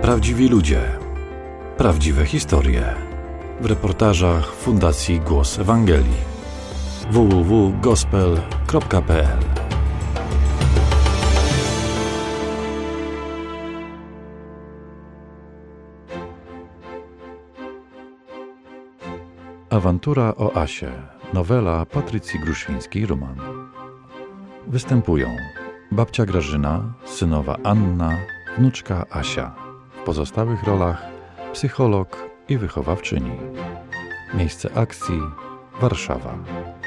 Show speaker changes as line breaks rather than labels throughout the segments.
Prawdziwi ludzie. Prawdziwe historie. W reportażach Fundacji Głos Ewangelii. www.gospel.pl. Awantura o Asie. Nowela Patrycji Gruszyńskiej-Ruman. Występują babcia Grażyna, synowa Anna, wnuczka Asia. W pozostałych rolach psycholog i wychowawczyni. Miejsce akcji Warszawa.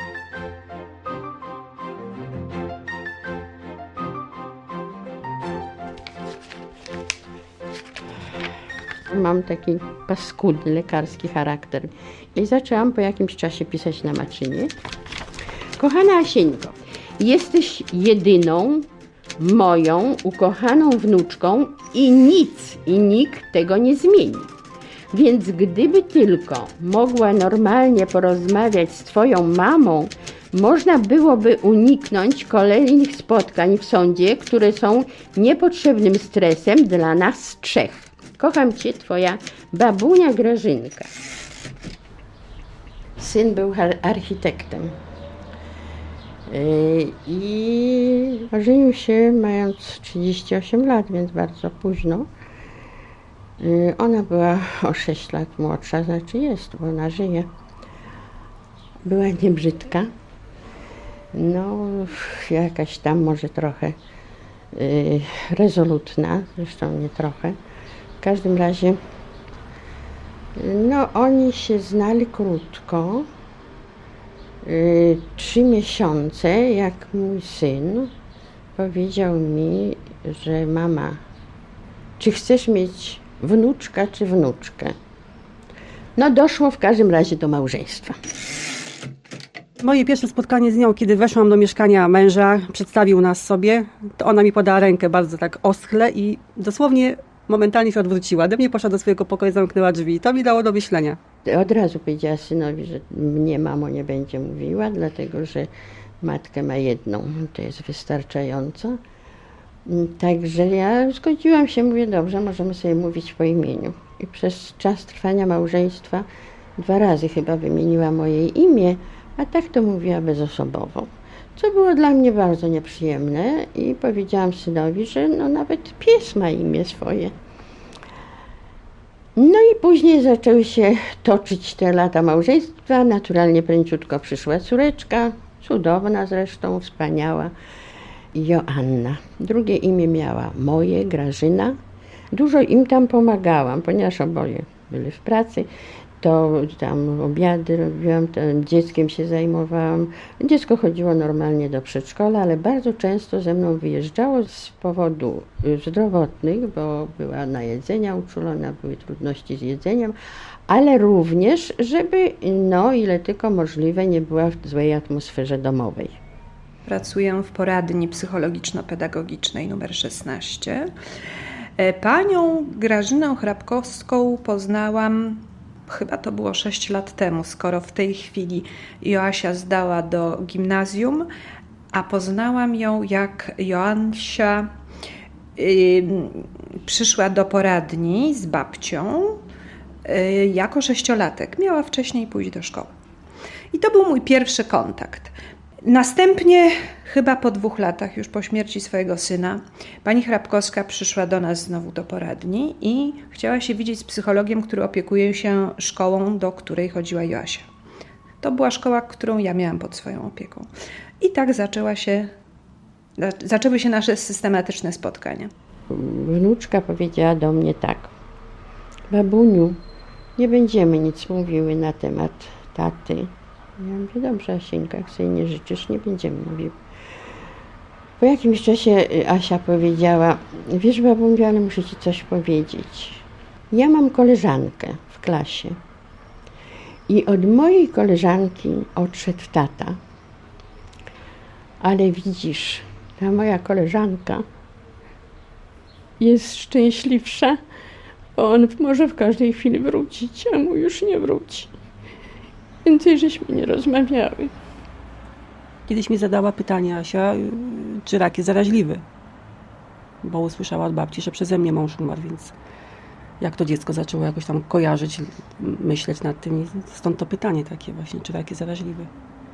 Mam taki paskudny, lekarski charakter. I zaczęłam po jakimś czasie pisać na maczynie. Kochana Asieńko, jesteś jedyną moją ukochaną wnuczką i nic i nikt tego nie zmieni. Więc gdyby tylko mogła normalnie porozmawiać z twoją mamą, można byłoby uniknąć kolejnych spotkań w sądzie, które są niepotrzebnym stresem dla nas trzech. Kocham cię, twoja babunia Grażynka. Syn był architektem i ożenił się mając 38 lat, więc bardzo późno. Ona była o 6 lat młodsza, znaczy jest, bo ona żyje. Była niebrzydka, no jakaś tam może trochę rezolutna, zresztą nie trochę. W każdym razie, no oni się znali krótko, 3 miesiące, jak mój syn powiedział mi, że mama, czy chcesz mieć wnuczka czy wnuczkę? No doszło w każdym razie do małżeństwa.
Moje pierwsze spotkanie z nią, kiedy weszłam do mieszkania męża, przedstawił nas sobie, to ona mi podała rękę bardzo tak oschle i dosłownie momentalnie się odwróciła. Do mnie poszła do swojego pokoju, zamknęła drzwi. To mi dało do myślenia.
Od razu powiedziała synowi, że mnie mamo nie będzie mówiła, dlatego że matkę ma jedną, to jest wystarczająco. Także ja zgodziłam się, mówię, dobrze, możemy sobie mówić po imieniu. I przez czas trwania małżeństwa 2 razy chyba wymieniła moje imię, a tak to mówiła bezosobowo. Co było dla mnie bardzo nieprzyjemne i powiedziałam synowi, że no nawet pies ma imię swoje. No i później zaczęły się toczyć te lata małżeństwa. Naturalnie pręciutko przyszła córeczka, cudowna zresztą, wspaniała, Joanna. Drugie imię miała moje, Grażyna. Dużo im tam pomagałam, ponieważ oboje byli w pracy. To tam obiady robiłam, dzieckiem się zajmowałam. Dziecko chodziło normalnie do przedszkola, ale bardzo często ze mną wyjeżdżało z powodu zdrowotnych, bo była na jedzenia uczulona, były trudności z jedzeniem, ale również, żeby, no ile tylko możliwe, nie była w złej atmosferze domowej.
Pracuję w poradni psychologiczno-pedagogicznej nr 16. Panią Grażynę Hrabkowską poznałam, chyba to było 6 lat temu, skoro w tej chwili Joasia zdała do gimnazjum, a poznałam ją, jak Joansia przyszła do poradni z babcią jako 6-latek. Miała wcześniej pójść do szkoły. I to był mój pierwszy kontakt. Następnie, chyba po 2 latach, już po śmierci swojego syna, pani Hrabkowska przyszła do nas znowu do poradni i chciała się widzieć z psychologiem, który opiekuje się szkołą, do której chodziła Joasia. To była szkoła, którą ja miałam pod swoją opieką. I tak zaczęły się nasze systematyczne spotkania.
Wnuczka powiedziała do mnie tak: babuniu, nie będziemy nic mówiły na temat taty. Ja mówię, dobrze Asieńka, jak sobie nie życzysz, nie będziemy mówiły. Po jakimś czasie Asia powiedziała, wiesz babuniu, ale muszę ci coś powiedzieć. Ja mam koleżankę w klasie i od mojej koleżanki odszedł tata. Ale widzisz, ta moja koleżanka jest szczęśliwsza, bo on może w każdej chwili wrócić, a mu już nie wróci. Więcej żeśmy nie rozmawiały.
Kiedyś mi zadała pytanie Asia, czy rak jest zaraźliwy. Bo usłyszała od babci, że przeze mnie mąż umarł, więc jak to dziecko zaczęło jakoś tam kojarzyć, myśleć nad tym. I stąd to pytanie takie właśnie, czy rak jest zaraźliwy.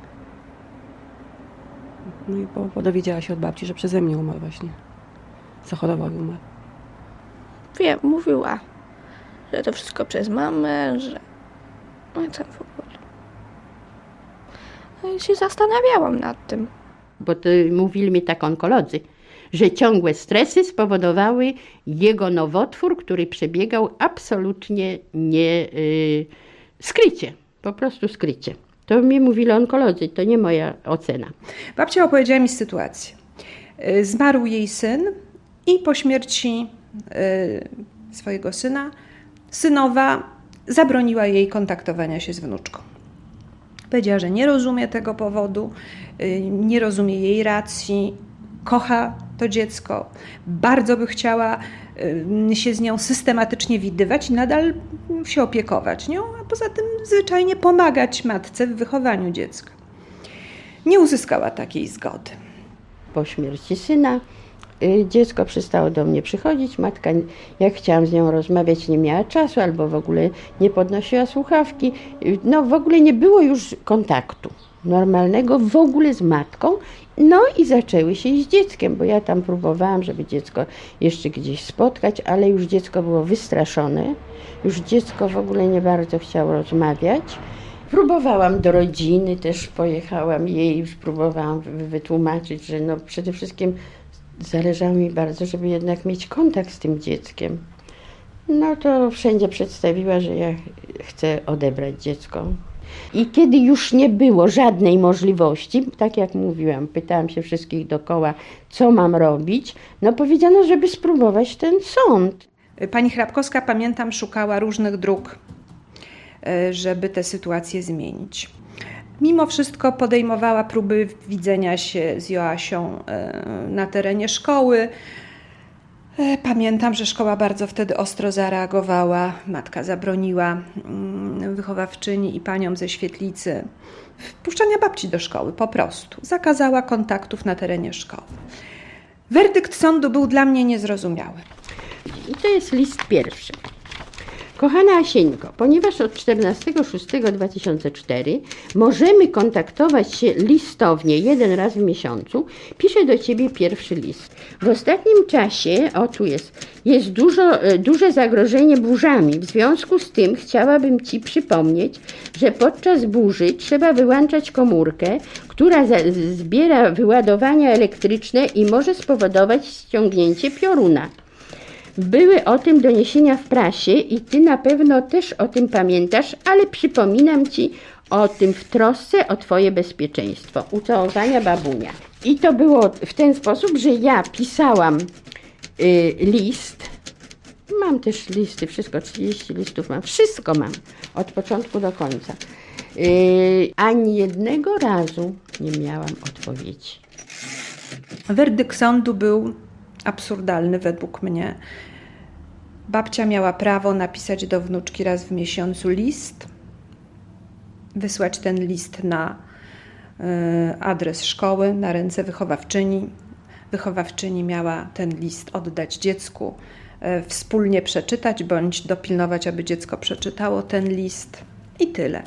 No i bo dowiedziała się od babci, że przeze mnie umarł właśnie. Zachorował i umarł.
Wiem, mówiła, że to wszystko przez mamę, że... No i tak w ogóle. No i się zastanawiałam nad tym.
Bo to mówili mi tak onkolodzy, że ciągłe stresy spowodowały jego nowotwór, który przebiegał absolutnie skrycie, po prostu skrycie. To mi mówili onkolodzy, to nie moja ocena.
Babcia opowiedziała mi sytuację. Zmarł jej syn i po śmierci swojego syna synowa zabroniła jej kontaktowania się z wnuczką. Powiedziała, że nie rozumie tego powodu, nie rozumie jej racji, kocha to dziecko, bardzo by chciała się z nią systematycznie widywać i nadal się opiekować nią, a poza tym zwyczajnie pomagać matce w wychowaniu dziecka. Nie uzyskała takiej zgody.
Po śmierci syna dziecko przestało do mnie przychodzić. Matka, jak chciałam z nią rozmawiać, nie miała czasu albo w ogóle nie podnosiła słuchawki. No w ogóle nie było już kontaktu normalnego w ogóle z matką. No i zaczęły się i z dzieckiem, bo ja tam próbowałam, żeby dziecko jeszcze gdzieś spotkać, ale już dziecko było wystraszone. Już dziecko w ogóle nie bardzo chciało rozmawiać. Próbowałam do rodziny, też pojechałam jej, już próbowałam wytłumaczyć, że no przede wszystkim zależało mi bardzo, żeby jednak mieć kontakt z tym dzieckiem. No to wszędzie przedstawiła, że ja chcę odebrać dziecko. I kiedy już nie było żadnej możliwości, tak jak mówiłam, pytałam się wszystkich dookoła, co mam robić, no powiedziano, żeby spróbować ten sąd.
Pani Hrabkowska, pamiętam, szukała różnych dróg, żeby tę sytuację zmienić. Mimo wszystko podejmowała próby widzenia się z Joasią na terenie szkoły. Pamiętam, że szkoła bardzo wtedy ostro zareagowała. Matka zabroniła wychowawczyni i paniom ze świetlicy wpuszczania babci do szkoły, po prostu. Zakazała kontaktów na terenie szkoły. Werdykt sądu był dla mnie niezrozumiały.
I to jest list pierwszy. Kochana Asieńko, ponieważ od 14.06.2004 możemy kontaktować się listownie 1 raz w miesiącu, piszę do Ciebie pierwszy list. W ostatnim czasie, tu jest duże zagrożenie burzami. W związku z tym chciałabym Ci przypomnieć, że podczas burzy trzeba wyłączać komórkę, która zbiera wyładowania elektryczne i może spowodować ściągnięcie pioruna. Były o tym doniesienia w prasie i Ty na pewno też o tym pamiętasz, ale przypominam Ci o tym w trosce o Twoje bezpieczeństwo. Ucałowania, babunia. I to było w ten sposób, że ja pisałam list. Mam też listy, wszystko, 30 listów mam. Wszystko mam, od początku do końca. Ani jednego razu nie miałam odpowiedzi.
Werdykt sądu był absurdalny według mnie. Babcia miała prawo napisać do wnuczki raz w miesiącu list, wysłać ten list na adres szkoły, na ręce wychowawczyni. Wychowawczyni miała ten list oddać dziecku, wspólnie przeczytać bądź dopilnować, aby dziecko przeczytało ten list i tyle.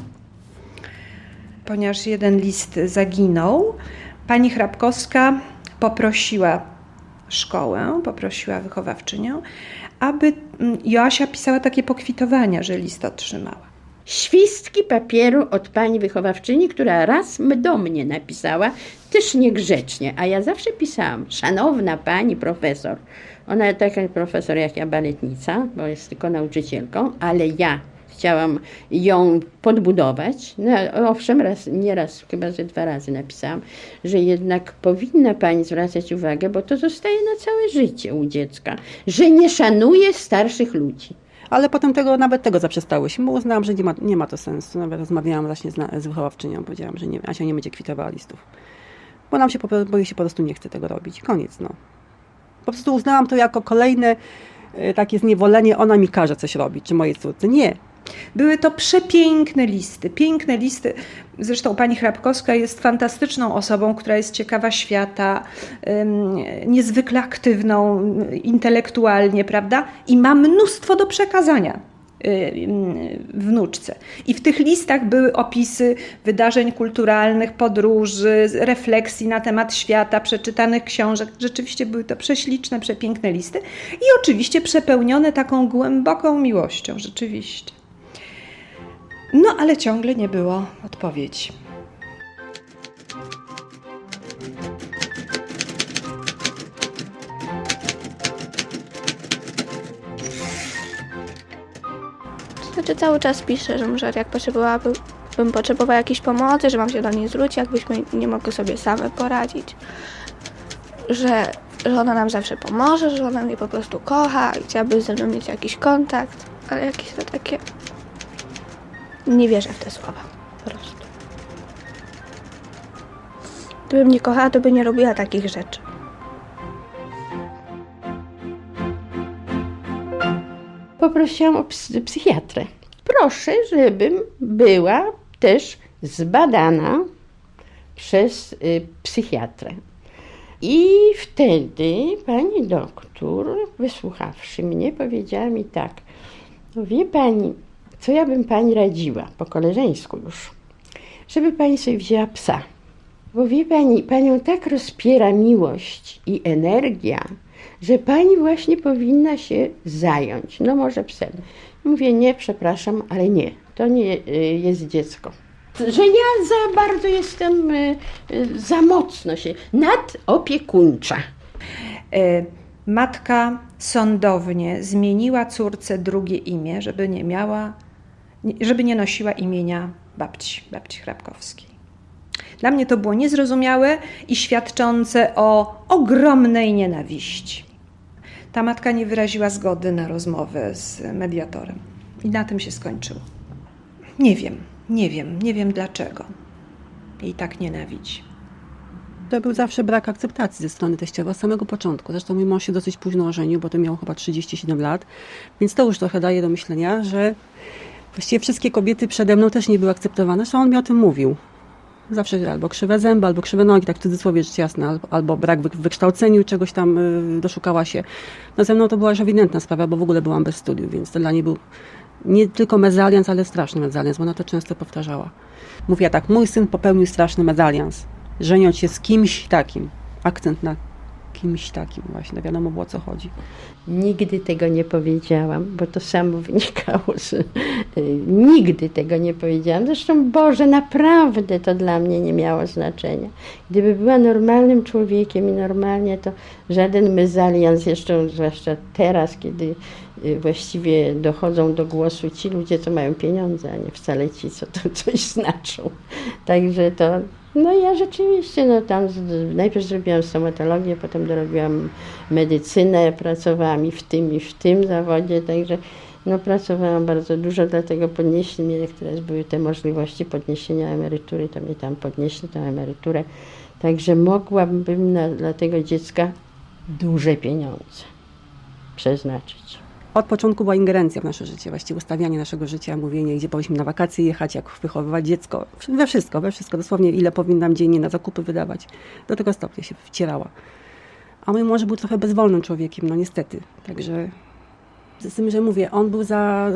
Ponieważ jeden list zaginął, pani Hrabkowska poprosiła szkołę, poprosiła wychowawczynię, aby Joasia pisała takie pokwitowania, że list otrzymała.
Świstki papieru od pani wychowawczyni, która raz do mnie napisała, też niegrzecznie, a ja zawsze pisałam, szanowna pani profesor. Ona taka profesor jak ja, baletnica, bo jest tylko nauczycielką, ale ja chciałam ją podbudować. No, owszem, nie raz, chyba że 2 razy napisałam, że jednak powinna pani zwracać uwagę, bo to zostaje na całe życie u dziecka, że nie szanuje starszych ludzi.
Ale potem nawet tego zaprzestałyśmy, bo uznałam, że nie ma to sensu. Nawet rozmawiałam właśnie z wychowawczynią, powiedziałam, że Asia nie będzie kwitowała listów. Bo jej się po prostu nie chce tego robić. Koniec, no. Po prostu uznałam to jako kolejne takie zniewolenie, ona mi każe coś robić, czy mojej córce. Nie.
Były to przepiękne listy, piękne listy. Zresztą pani Hrabkowska jest fantastyczną osobą, która jest ciekawa świata, niezwykle aktywną intelektualnie, prawda? I ma mnóstwo do przekazania wnuczce. I w tych listach były opisy wydarzeń kulturalnych, podróży, refleksji na temat świata, przeczytanych książek. Rzeczywiście były to prześliczne, przepiękne listy i oczywiście przepełnione taką głęboką miłością, rzeczywiście. No ale ciągle nie było odpowiedzi.
Znaczy cały czas pisze, że może jak bym potrzebowała jakiejś pomocy, że mam się do niej zwrócić, jakbyśmy nie mogły sobie same poradzić, że ona nam zawsze pomoże, że ona mnie po prostu kocha i chciałaby ze mną mieć jakiś kontakt, ale jakieś to takie... Nie wierzę w te słowa, po prostu. Gdybym nie kochała, to by nie robiła takich rzeczy.
Poprosiłam o psychiatrę. Proszę, żebym była też zbadana przez psychiatrę. I wtedy pani doktor, wysłuchawszy mnie, powiedziała mi tak: no wie pani, co ja bym pani radziła, po koleżeńsku już, żeby pani sobie wzięła psa. Bo wie pani, panią tak rozpiera miłość i energia, że pani właśnie powinna się zająć, no może psem. Mówię, nie, przepraszam, ale nie, to nie jest dziecko. Że ja za bardzo jestem, za mocno się nadopiekuńcza.
Matka sądownie zmieniła córce drugie imię, żeby nie nosiła imienia babci Hrabkowskiej. Dla mnie to było niezrozumiałe i świadczące o ogromnej nienawiści. Ta matka nie wyraziła zgody na rozmowę z mediatorem. I na tym się skończyło. Nie wiem dlaczego jej tak nienawidzi.
To był zawsze brak akceptacji ze strony teściowej od samego początku. Zresztą mój mąż się dosyć późno ożenił, bo to miał chyba 37 lat. Więc to już trochę daje do myślenia, że właściwie wszystkie kobiety przede mną też nie były akceptowane. Zresztą on mi o tym mówił. Zawsze albo krzywe zęby, albo krzywe nogi, tak w cudzysłowie rzecz jasna, albo brak w wykształceniu, czegoś tam doszukała się. No ze mną to była już ewidentna sprawa, bo w ogóle byłam bez studiów, więc to dla niej był nie tylko mezalians, ale straszny mezalians, bo ona to często powtarzała. Mówiła tak, mój syn popełnił straszny mezalians, żeniąc się z kimś takim. Akcent na kimś takim właśnie, wiadomo było o co chodzi.
Nigdy tego nie powiedziałam, bo to samo wynikało, że nigdy tego nie powiedziałam. Zresztą, Boże, naprawdę to dla mnie nie miało znaczenia. Gdyby była normalnym człowiekiem i normalnie, to żaden mezalians, jeszcze zwłaszcza teraz, kiedy właściwie dochodzą do głosu ci ludzie, co mają pieniądze, a nie wcale ci, co to coś znaczą. Także to... No ja rzeczywiście, no tam najpierw zrobiłam stomatologię, potem dorobiłam medycynę, pracowałam i w tym zawodzie, także no pracowałam bardzo dużo, dlatego podnieśli mnie, niektóre były te możliwości podniesienia emerytury, to mnie tam podnieśli tę emeryturę, także mogłabym dla tego dziecka duże pieniądze przeznaczyć.
Od początku była ingerencja w nasze życie, właściwie ustawianie naszego życia, mówienie, gdzie powinniśmy na wakacje jechać, jak wychowywać dziecko, we wszystko, dosłownie ile powinnam dziennie na zakupy wydawać. Do tego stopnia się wcierała. A mój mąż był trochę bezwolnym człowiekiem, no niestety. Także z tym, że mówię, on był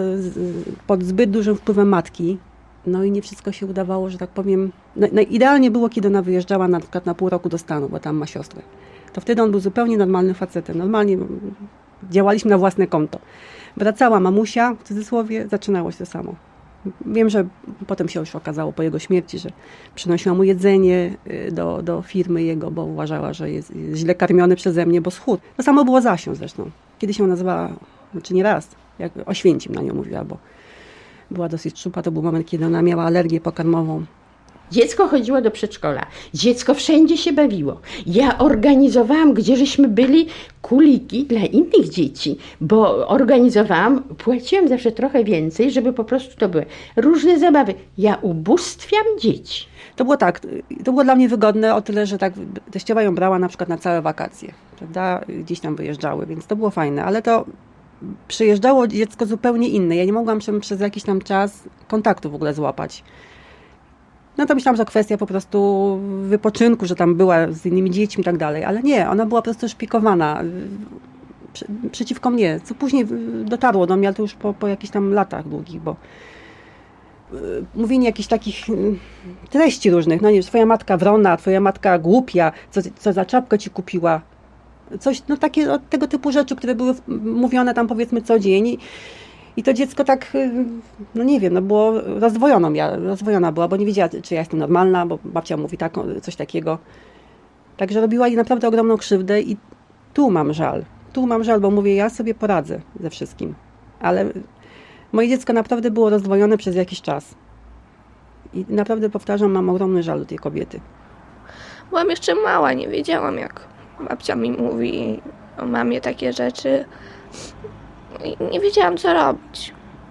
pod zbyt dużym wpływem matki, no i nie wszystko się udawało, że tak powiem. No idealnie było, kiedy ona wyjeżdżała na przykład na pół roku do Stanów, bo tam ma siostrę. To wtedy on był zupełnie normalnym facetem, normalnie działaliśmy na własne konto. Wracała mamusia, w cudzysłowie, zaczynało się to samo. Wiem, że potem się już okazało po jego śmierci, że przynosiła mu jedzenie do firmy jego, bo uważała, że jest źle karmiony przeze mnie, bo schudł. To samo było z Asią zresztą. Kiedy się nazywała, znaczy nie raz, jak Oświęcim na nią mówiła, bo była dosyć szczupła. To był moment, kiedy ona miała alergię pokarmową.
Dziecko chodziło do przedszkola, dziecko wszędzie się bawiło. Ja organizowałam, gdzie żeśmy byli, kuliki dla innych dzieci, bo organizowałam, płaciłam zawsze trochę więcej, żeby po prostu to były różne zabawy. Ja ubóstwiam dzieci.
To było tak, to było dla mnie wygodne o tyle, że tak teściowa ją brała na przykład na całe wakacje, prawda, gdzieś tam wyjeżdżały, więc to było fajne, ale to przyjeżdżało dziecko zupełnie inne. Ja nie mogłam przez jakiś tam czas kontaktu w ogóle złapać. No to myślałam, że kwestia po prostu wypoczynku, że tam była z innymi dziećmi i tak dalej, ale nie, ona była po prostu szpikowana przeciwko mnie, co później dotarło do mnie, ale to już po jakichś tam latach długich, bo mówienie jakichś takich treści różnych, no nie, twoja matka wrona, twoja matka głupia, co za czapkę ci kupiła, coś, no takie tego typu rzeczy, które były mówione tam powiedzmy co dzień. I to dziecko tak, no nie wiem, no było rozdwojona była, bo nie wiedziała, czy ja jestem normalna, bo babcia mówi tak, coś takiego. Także robiła jej naprawdę ogromną krzywdę i tu mam żal, bo mówię, ja sobie poradzę ze wszystkim. Ale moje dziecko naprawdę było rozdwojone przez jakiś czas. I naprawdę powtarzam, mam ogromny żal do tej kobiety.
Byłam jeszcze mała, nie wiedziałam, jak babcia mi mówi o mamie takie rzeczy. I nie wiedziałam, co robić.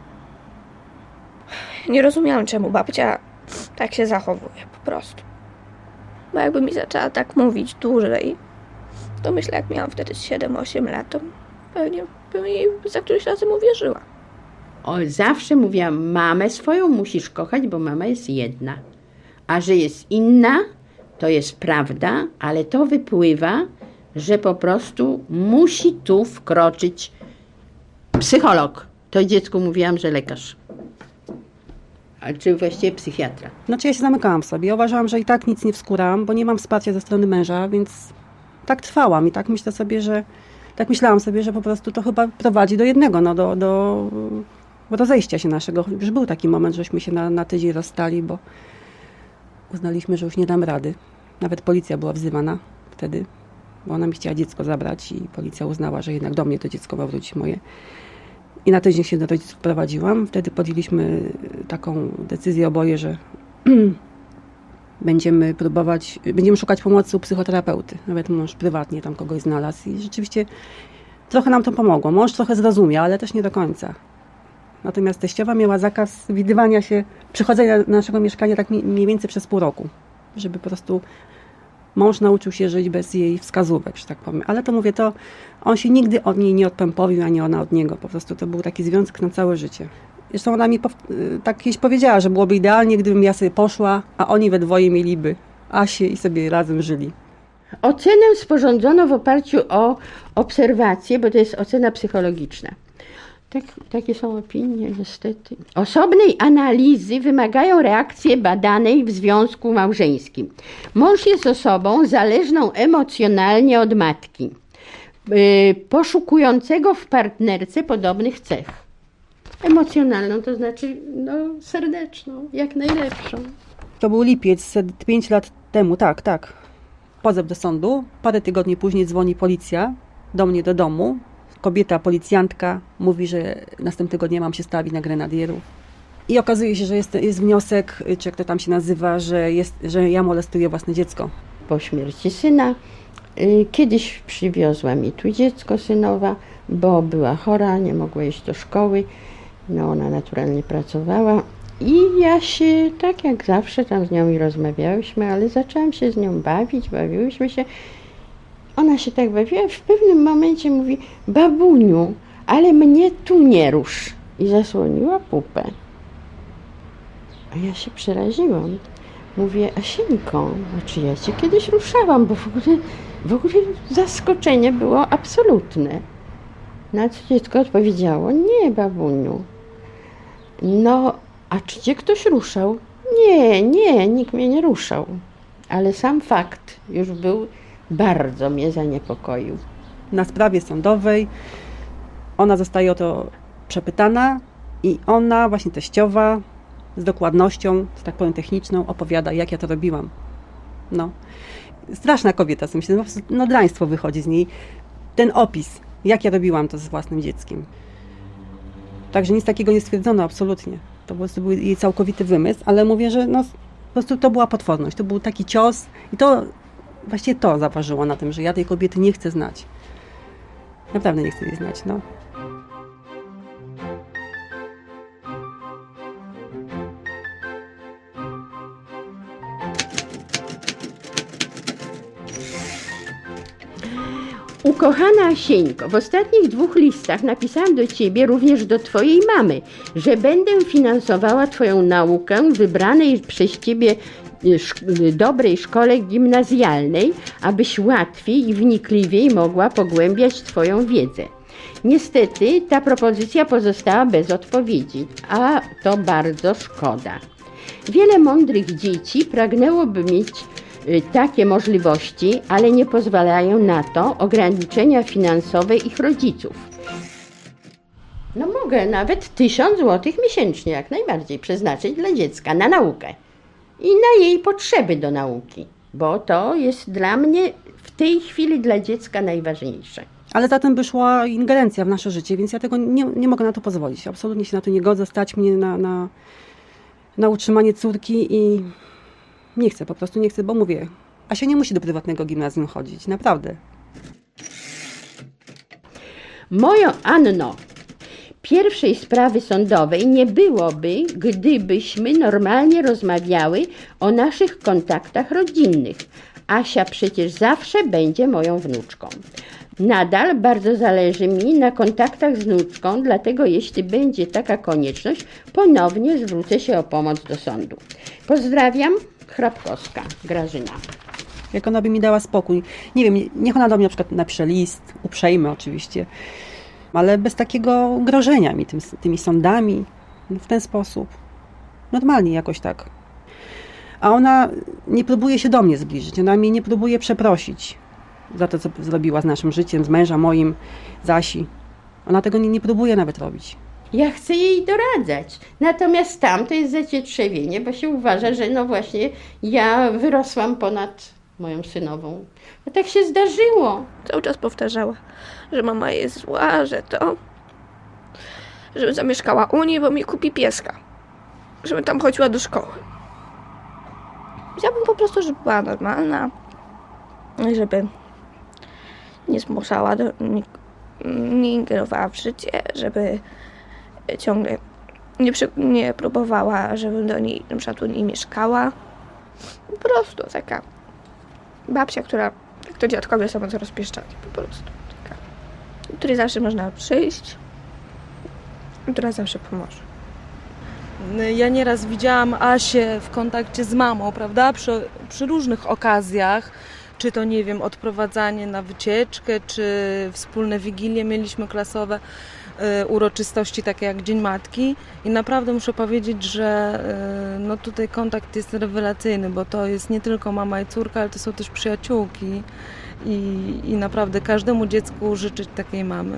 Nie rozumiałam, czemu babcia tak się zachowuje, po prostu. Bo jakby mi zaczęła tak mówić dłużej, to myślę, jak miałam wtedy 7-8 lat, to pewnie bym jej za któryś razem uwierzyła.
Zawsze mówiłam, mamę swoją musisz kochać, bo mama jest jedna. A że jest inna, to jest prawda, ale to wypływa, że po prostu musi tu wkroczyć psycholog. To dziecku mówiłam, że lekarz. Czy właściwie psychiatra.
Znaczy ja się zamykałam w sobie. Ja uważałam, że i tak nic nie wskuram, bo nie mam wsparcia ze strony męża, więc tak trwałam i tak myślałam sobie, że po prostu to chyba prowadzi do jednego, no do rozejścia się naszego. Już był taki moment, żeśmy się na tydzień rozstali, bo uznaliśmy, że już nie dam rady. Nawet policja była wzywana wtedy, bo ona mi chciała dziecko zabrać i policja uznała, że jednak do mnie to dziecko ma wrócić moje. I na tydzień się do rodziców prowadziłam. Wtedy podjęliśmy taką decyzję oboje, że będziemy szukać pomocy u psychoterapeuty. Nawet mąż prywatnie tam kogoś znalazł i rzeczywiście trochę nam to pomogło. Mąż trochę zrozumiał, ale też nie do końca. Natomiast teściowa miała zakaz widywania się, przychodzenia do naszego mieszkania tak mniej więcej przez pół roku, żeby po prostu mąż nauczył się żyć bez jej wskazówek, że tak powiem. Ale to mówię, to on się nigdy od niej nie odpępowił, ani ona od niego. Po prostu to był taki związek na całe życie. Zresztą ona mi tak kiedyś powiedziała, że byłoby idealnie, gdybym ja sobie poszła, a oni we dwoje mieliby Asię i sobie razem żyli.
Ocenę sporządzono w oparciu o obserwacje, bo to jest ocena psychologiczna. Takie są opinie, niestety. Osobnej analizy wymagają reakcje badanej w związku małżeńskim. Mąż jest osobą zależną emocjonalnie od matki, poszukującego w partnerce podobnych cech. Emocjonalną, to znaczy serdeczną, jak najlepszą.
To był lipiec, 5 lat temu, tak. Pozew do sądu. Parę tygodni później dzwoni policja do mnie do domu. Kobieta, policjantka mówi, że następnego dnia mam się stawić na grenadierów. I okazuje się, że jest wniosek, czy jak to tam się nazywa, że ja molestuję własne dziecko.
Po śmierci syna kiedyś przywiozła mi tu dziecko synowa, bo była chora, nie mogła iść do szkoły. No ona naturalnie pracowała i ja się tak jak zawsze tam z nią i rozmawiałyśmy, ale zaczęłam się z nią bawiłyśmy się. Ona się tak bawiła, w pewnym momencie mówi: babuniu, ale mnie tu nie rusz. I zasłoniła pupę. A ja się przeraziłam. Mówię: Asieńko, czy ja cię kiedyś ruszałam, bo w ogóle zaskoczenie było absolutne. Na co dziecko odpowiedziało: nie, babuniu. No, a czy cię ktoś ruszał? Nie, nikt mnie nie ruszał. Ale sam fakt już bardzo mnie zaniepokoił.
Na sprawie sądowej ona zostaje o to przepytana i ona, właśnie teściowa, z dokładnością, że tak powiem techniczną, opowiada, jak ja to robiłam. No. Straszna kobieta, co myślę, no draństwo wychodzi z niej. Ten opis, jak ja robiłam to z własnym dzieckiem. Także nic takiego nie stwierdzono, absolutnie. To po prostu był jej całkowity wymysł, ale mówię, że po prostu to była potworność, to był taki cios i to właściwie to zaważyło na tym, że ja tej kobiety nie chcę znać. Naprawdę nie chcę jej znać, no.
Ukochana Asieńko, w ostatnich 2 listach napisałam do Ciebie, również do Twojej mamy, że będę finansowała Twoją naukę w wybranej przez Ciebie dobrej szkole gimnazjalnej, abyś łatwiej i wnikliwiej mogła pogłębiać Twoją wiedzę. Niestety ta propozycja pozostała bez odpowiedzi, a to bardzo szkoda. Wiele mądrych dzieci pragnęłoby mieć takie możliwości, ale nie pozwalają na to ograniczenia finansowe ich rodziców. No mogę nawet 1000 złotych miesięcznie jak najbardziej przeznaczyć dla dziecka na naukę i na jej potrzeby do nauki, bo to jest dla mnie w tej chwili dla dziecka najważniejsze.
Ale zatem by szła ingerencja w nasze życie, więc ja tego nie mogę na to pozwolić. Absolutnie się na to nie godzę, stać mnie na utrzymanie córki i nie chcę, po prostu nie chcę, bo mówię, Asia nie musi do prywatnego gimnazjum chodzić, naprawdę.
Moją Anno, pierwszej sprawy sądowej nie byłoby, gdybyśmy normalnie rozmawiały o naszych kontaktach rodzinnych. Asia przecież zawsze będzie moją wnuczką. Nadal bardzo zależy mi na kontaktach z wnuczką, dlatego jeśli będzie taka konieczność, ponownie zwrócę się o pomoc do sądu. Pozdrawiam, Hrabkowska Grażyna.
Jak ona by mi dała spokój. Nie wiem, niech ona do mnie na przykład napisze list, uprzejmy oczywiście, ale bez takiego grożenia mi tymi sądami, w ten sposób. Normalnie jakoś tak. A ona nie próbuje się do mnie zbliżyć, ona mnie nie próbuje przeprosić za to, co zrobiła z naszym życiem, z męża moim, z Asi. Ona tego nie próbuje nawet robić.
Ja chcę jej doradzać. Natomiast tam to jest zacietrzewienie, bo się uważa, że no właśnie ja wyrosłam ponad moją synową. No tak się zdarzyło.
Cały czas powtarzała, że mama jest zła, że to... Żebym zamieszkała u niej, bo mi kupi pieska. Żebym tam chodziła do szkoły. Chciałabym po prostu, żeby była normalna. Żeby nie zmuszała, nie ingerowała w życie, żeby ciągle nie próbowała, żebym do niej na przykład u niej mieszkała. Po prostu taka babcia, która, jak to dziadkowie są co rozpieszczali, po prostu taka, do której zawsze można przyjść, która zawsze pomoże.
Ja nieraz widziałam Asię w kontakcie z mamą, prawda, przy różnych okazjach, czy to, nie wiem, odprowadzanie na wycieczkę, czy wspólne wigilie mieliśmy klasowe, uroczystości takie jak Dzień Matki i naprawdę muszę powiedzieć, że no tutaj kontakt jest rewelacyjny, bo to jest nie tylko mama i córka, ale to są też przyjaciółki i naprawdę każdemu dziecku życzyć takiej mamy.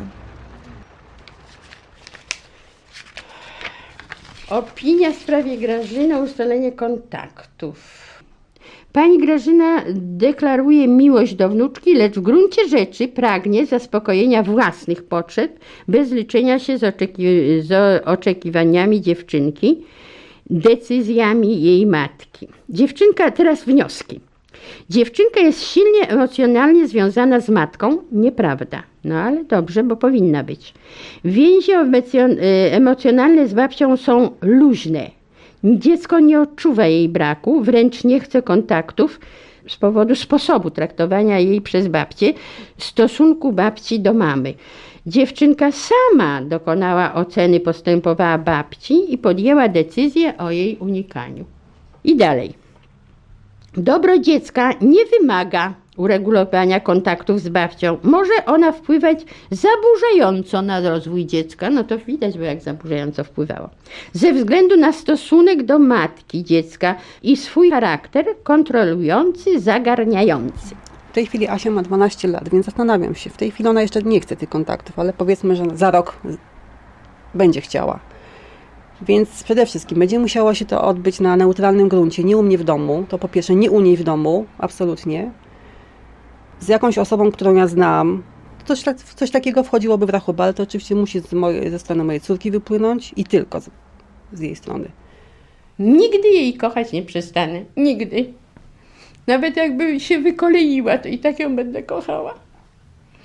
Opinia w sprawie Grażyny o ustalenie kontaktów. Pani Grażyna deklaruje miłość do wnuczki, lecz w gruncie rzeczy pragnie zaspokojenia własnych potrzeb, bez liczenia się z oczekiwaniami dziewczynki, decyzjami jej matki. Teraz wnioski. Dziewczynka jest silnie emocjonalnie związana z matką. Nieprawda. No ale dobrze, bo powinna być. Więzi emocjonalne z babcią są luźne. Dziecko nie odczuwa jej braku, wręcz nie chce kontaktów z powodu sposobu traktowania jej przez babcię, stosunku babci do mamy. Dziewczynka sama dokonała oceny postępowania babci i podjęła decyzję o jej unikaniu. I dalej. Dobro dziecka nie wymaga uregulowania kontaktów z babcią. Może ona wpływać zaburzająco na rozwój dziecka, no to widać, bo jak zaburzająco wpływało. Ze względu na stosunek do matki dziecka i swój charakter kontrolujący, zagarniający.
W tej chwili Asia ma 12 lat, więc zastanawiam się. W tej chwili ona jeszcze nie chce tych kontaktów, ale powiedzmy, że za rok będzie chciała. Więc przede wszystkim będzie musiało się to odbyć na neutralnym gruncie, nie u mnie w domu. To po pierwsze nie u niej w domu, absolutnie. Z jakąś osobą, którą ja znam. Coś takiego wchodziłoby w rachubę, ale to oczywiście musi ze strony mojej córki wypłynąć i tylko z jej strony.
Nigdy jej kochać nie przestanę. Nigdy. Nawet jakby się wykoleiła, to i tak ją będę kochała.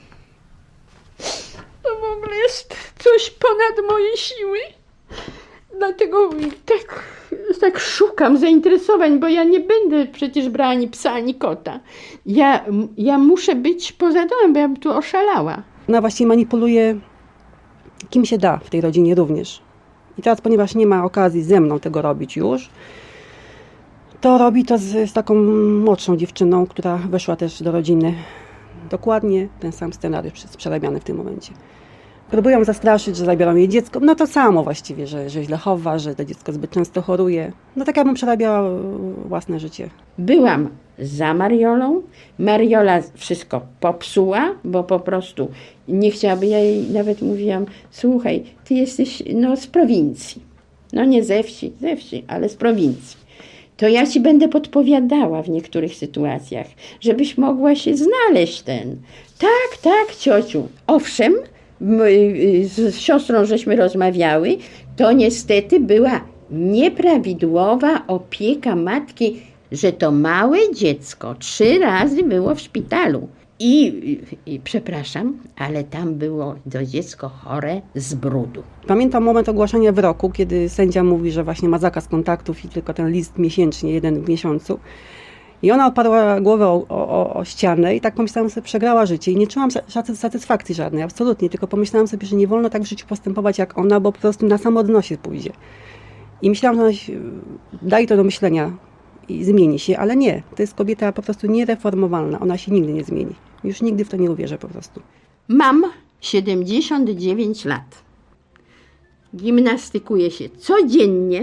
To w ogóle jest coś ponad moje siły. dlatego tak szukam zainteresowań, bo ja nie będę przecież brała ani psa, ani kota. Ja muszę być poza domem, bo ja bym tu oszalała.
Ona właściwie manipuluje kim się da w tej rodzinie również. I teraz, ponieważ nie ma okazji ze mną tego robić już, to robi to z taką młodszą dziewczyną, która weszła też do rodziny. Dokładnie ten sam scenariusz przerabiany w tym momencie. Próbują zastraszyć, że zabiorą jej dziecko. No to samo właściwie, że źle chowa, że to dziecko zbyt często choruje. No tak jakbym przerabiała własne życie.
Byłam za Mariolą. Mariola wszystko popsuła, bo po prostu nie chciałaby. Ja jej nawet mówiłam, słuchaj, ty jesteś z prowincji. No nie ze wsi, ale z prowincji. To ja ci będę podpowiadała w niektórych sytuacjach, żebyś mogła się znaleźć Tak, ciociu. Owszem, z siostrą żeśmy rozmawiały, to niestety była nieprawidłowa opieka matki, że to małe dziecko 3 razy było w szpitalu. I przepraszam, ale tam było to dziecko chore z brudu.
Pamiętam moment ogłaszania wyroku, kiedy sędzia mówi, że właśnie ma zakaz kontaktów i tylko ten list miesięcznie, 1 w miesiącu. I ona oparła głowę o ścianę i tak pomyślałam sobie, przegrała życie i nie czułam satysfakcji żadnej, absolutnie, tylko pomyślałam sobie, że nie wolno tak w życiu postępować jak ona, bo po prostu na samodnosie pójdzie. I myślałam, że ona daje to do myślenia i zmieni się, ale nie. To jest kobieta po prostu niereformowalna, ona się nigdy nie zmieni. Już nigdy w to nie uwierzę po prostu.
Mam 79 lat. Gimnastykuję się codziennie,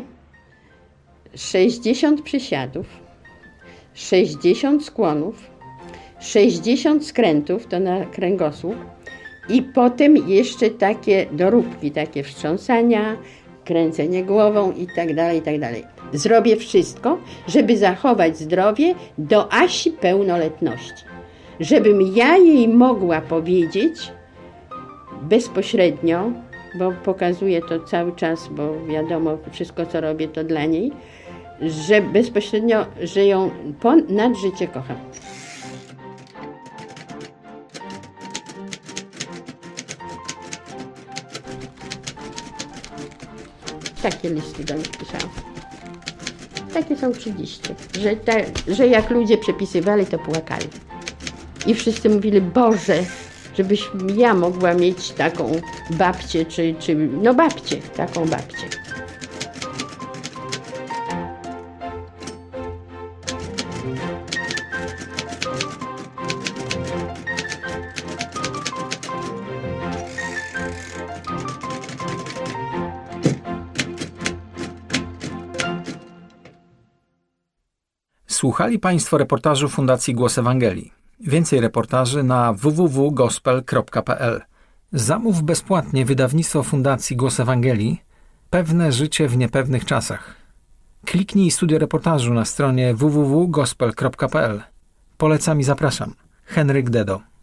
60 przysiadów, 60 skłonów, 60 skrętów, to na kręgosłup i potem jeszcze takie doróbki, takie wstrząsania, kręcenie głową i tak dalej, i tak dalej. Zrobię wszystko, żeby zachować zdrowie do Asi pełnoletności. Żebym ja jej mogła powiedzieć bezpośrednio, bo pokazuję to cały czas, bo wiadomo, wszystko co robię to dla niej, że bezpośrednio, że ją ponad życie kocham. Takie listy do nich pisałam. Takie są 30, że jak ludzie przepisywali, to płakali. I wszyscy mówili, Boże, żebyś ja mogła mieć taką babcię, babcię, taką babcię.
Słuchali Państwo reportażu Fundacji Głos Ewangelii. Więcej reportaży na www.gospel.pl. Zamów bezpłatnie wydawnictwo Fundacji Głos Ewangelii Pewne życie w niepewnych czasach. Kliknij studio reportażu na stronie www.gospel.pl. Polecam i zapraszam. Henryk Dedo.